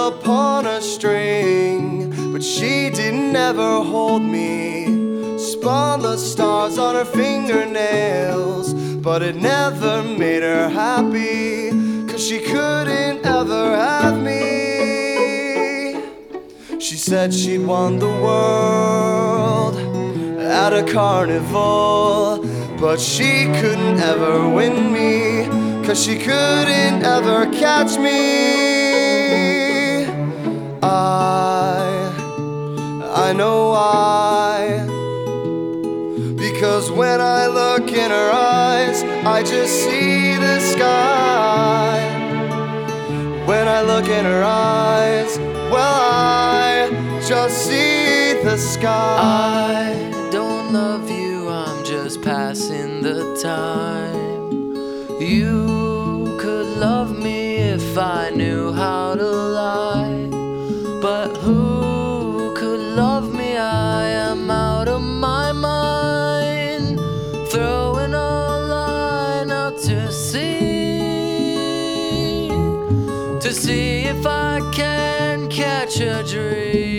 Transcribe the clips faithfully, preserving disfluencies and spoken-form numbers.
upon a string, but she didn't ever hold me. Spun the stars on her fingernails, but it never made her happy, 'cause she couldn't ever have me. She said she'd won the world at a carnival, but she couldn't ever win me, 'cause she couldn't ever catch me. I, I know why. Because when I look in her eyes, I just see the sky. When I look in her eyes, well, I just see the sky. I don't love you, I'm just passing the time. You could love me if I knew how to lie, but who could love me? I am out of my mind, throwing a line out to sea, to see if I can catch a dream.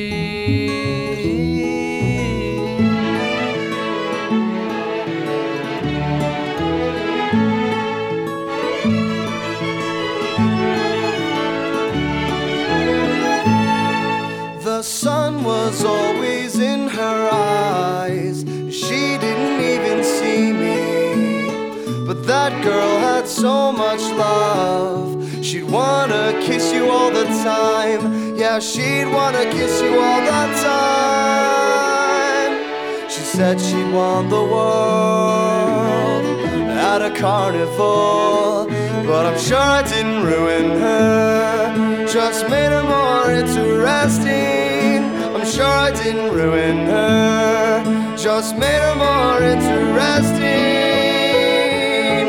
The sun was always in her eyes, she didn't even see me. But that girl had so much love, she'd wanna kiss you all the time. Yeah, she'd wanna kiss you all the time. She said she'd won the world at a carnival, but I'm sure I didn't ruin her, just made her more interesting. I'm sure I didn't ruin her, just made her more interesting.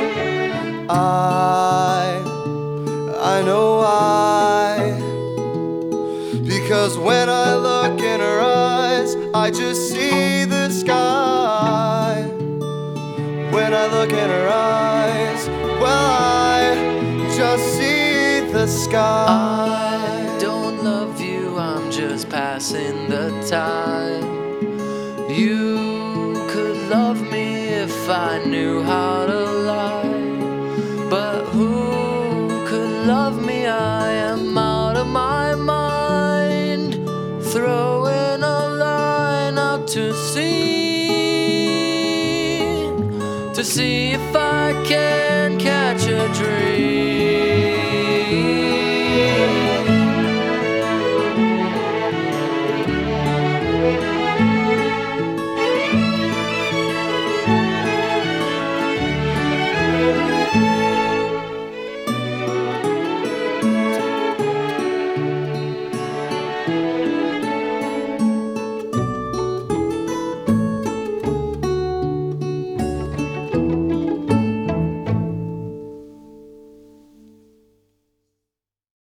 I, I know why. Because when I look in her eyes, I just see the sky. When I look in her eyes, well, I just see the sky. I don't love you, I'm just passing the time. You could love me if I knew how to lie, but who could love me? I am out of my mind, throwing a line out to sea, to see if I can catch a dream.